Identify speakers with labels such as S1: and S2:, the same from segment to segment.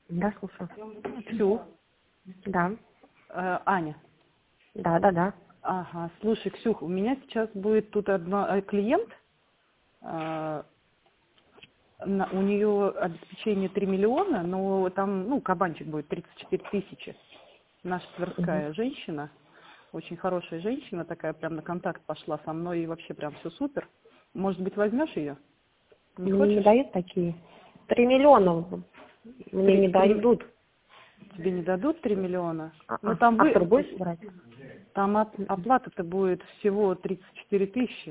S1: Да, слушаю.
S2: Ксю,
S1: Да.
S2: Аня.
S1: Да.
S2: Ага, слушай, Ксюх, у меня сейчас будет тут одна клиент, у нее обеспечение 3 миллиона, но там, ну, кабанчик будет 34 тысячи. Наша тверская женщина, очень хорошая женщина, такая прям на контакт пошла со мной, и вообще прям все супер. Может быть, возьмешь ее? Не
S1: Мне не
S2: хочешь?
S1: дают такие. 3 миллиона мне не дадут.
S2: Тебе не дадут 3 миллиона? Ну,
S1: А
S2: там
S1: кто будешь брать?
S2: там оплата-то будет всего 34 тысячи.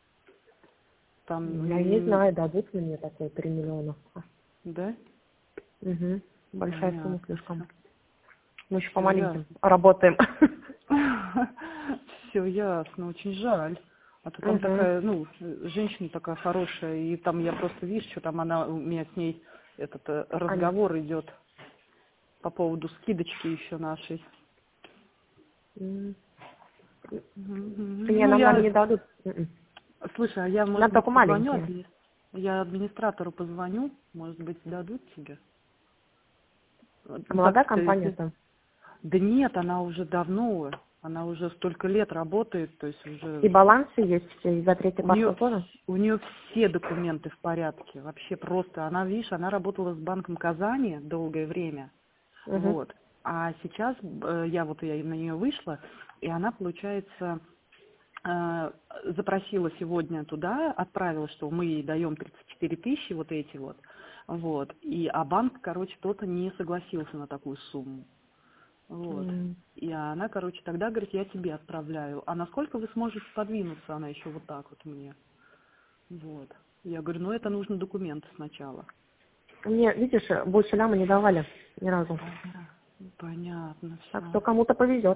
S1: Я не
S2: Там,
S1: знаю, дадут мне такое 3 миллиона.
S2: да?
S1: Угу. Большая сумма
S2: Понятно,
S1: слишком.
S2: все.
S1: Мы еще по
S2: Все
S1: маленьким
S2: ясно.
S1: работаем.
S2: Все ясно, очень жаль. А то там
S1: Угу.
S2: такая, ну, женщина такая хорошая, и там я просто вижу, что там у меня с ней этот
S1: Аня.
S2: разговор идет по поводу скидочки еще нашей.
S1: М.
S2: Мгм.
S1: Не,
S2: Ну,
S1: нам не дадут.
S2: слушай, а я, может
S1: Нам
S2: быть,
S1: только
S2: позвоню,
S1: маленькие.
S2: я администратору позвоню, может быть, дадут тебе.
S1: А
S2: Так
S1: молодая
S2: что, если...
S1: компания-то?
S2: Да нет, она уже давно, она уже столько лет работает, то есть
S1: И
S2: уже...
S1: балансы есть все, и за третий
S2: У нее,
S1: паспорт тоже?
S2: у нее все документы в порядке, вообще просто. Она, видишь, она работала с Банком Казани долгое время,
S1: Угу.
S2: вот. А сейчас я на нее вышла, и она, получается, запросила сегодня туда, отправила, что мы ей даем 34 тысячи вот эти вот, а банк, короче, кто-то не согласился на такую сумму. Вот. И она, короче, тогда говорит, я тебе отправляю. А насколько вы сможете подвинуться? Она еще вот так вот мне. Вот. Я говорю, ну это нужно документы сначала.
S1: Мне, видишь, больше нам не давали ни разу.
S2: Понятно,
S1: Так
S2: все.
S1: что кому-то повезет.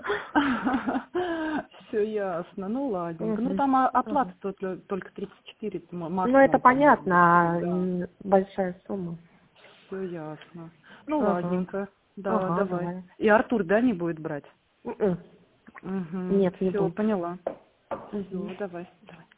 S2: Все ясно. Ну ладненько. Ну
S1: Мгм.
S2: там
S1: Ага.
S2: оплата только 34
S1: Ну, это
S2: максимум, по-моему.
S1: понятно,
S2: Да.
S1: большая сумма.
S2: Все ясно. Ну
S1: Ага.
S2: ладненько. Да,
S1: Ага,
S2: давай.
S1: давай.
S2: И Артур, да, не будет брать?
S1: М-м.
S2: Угу.
S1: Нет, не
S2: Все,
S1: будет.
S2: поняла.
S1: Мгм.
S2: Все, давай. Давай.